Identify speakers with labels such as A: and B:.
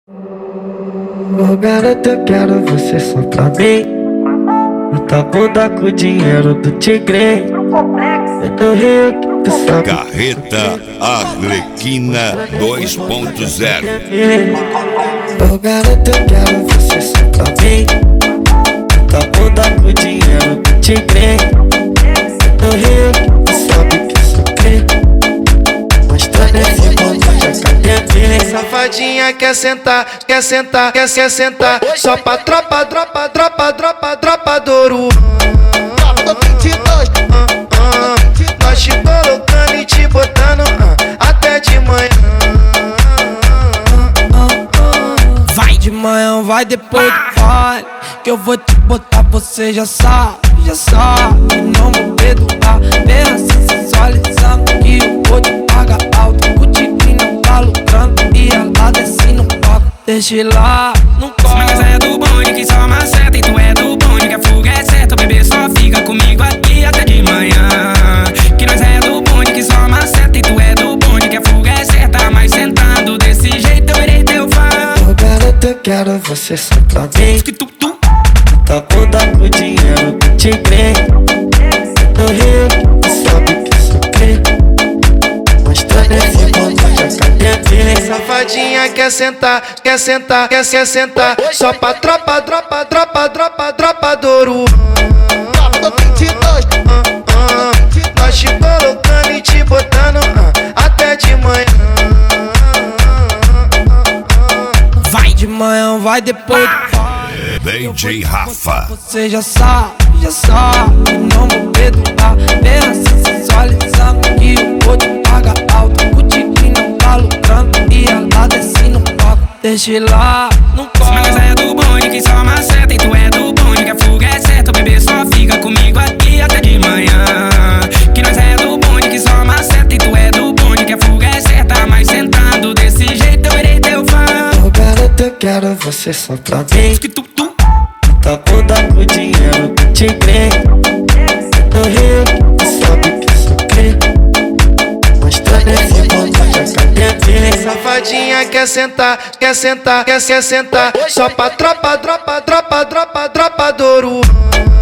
A: Ô garota, eu quero você só pra mim. Muita bunda com o dinheiro do tigre. Eu tô rico, tu sabe.
B: Carreta Arlequina 2.0.
A: Ô garota, eu quero você só pra mim. Muita bunda com o dinheiro do tigre. Eu tô rico, tu sabe que sou cri. Mostrando esse mundo de academia.
C: Safadinha quer sentar, quer sentar, quer sentar. Só pra tropa do ouro. Nós te colocando e te botando até de manhã.
D: Vai de manhã, vai depois do baile, que eu vou te botar, você já sabe. Não vou perdoar, bem assim sensualizando, que eu vou te pagar alto. O tigre não tá lucrando e ela desce no palco. Deixa ir lá, não corre.
E: Mas é do bonde que só maceta, e tu é do bonde que a fuga é certa. O bebê só fica comigo aqui até de manhã. Que nós é do bonde que só maceta, e tu é do bonde que a fuga é certa. Mas sentando desse jeito eu irei teu fã.
A: Ô garota, eu quero você só pra mim. Tá bunda com o dinheiro do tigre. Eu rico, tu sabe que sou cri. Mostrando esse mundo de academia.
C: Safadinha quer sentar, quer sentar, quer sentar. Só pra tropa do ouro. Nós te colocando e te botando até de manhã.
D: Vai de manhã, vai depois do baile.
B: DJ Rafa.
D: Você já sabe. Não vou perdoar, bem assim sensualizando, que eu vou te pagar alto. O tigre não tá lucrando e ela desce no palco. Deixa ir lá, não corre.
E: Mas é do bonde que só maceta, e tu é do bonde que a fuga é certa. O bebê só fica comigo aqui até de manhã. Que nós é do bonde que só maceta, e tu é do bonde que a fuga é certa. Mas sentando desse jeito eu irei teu fã.
A: Ô garota, eu quero você só pra mim. Tá bunda com o dinheiro do tigre. Eu rico, tu sabe que sou cri. Mostrando esse mundo de academia.
C: Safadinha quer sentar, quer sentar, quer sentar. Só pra tropa do ouro.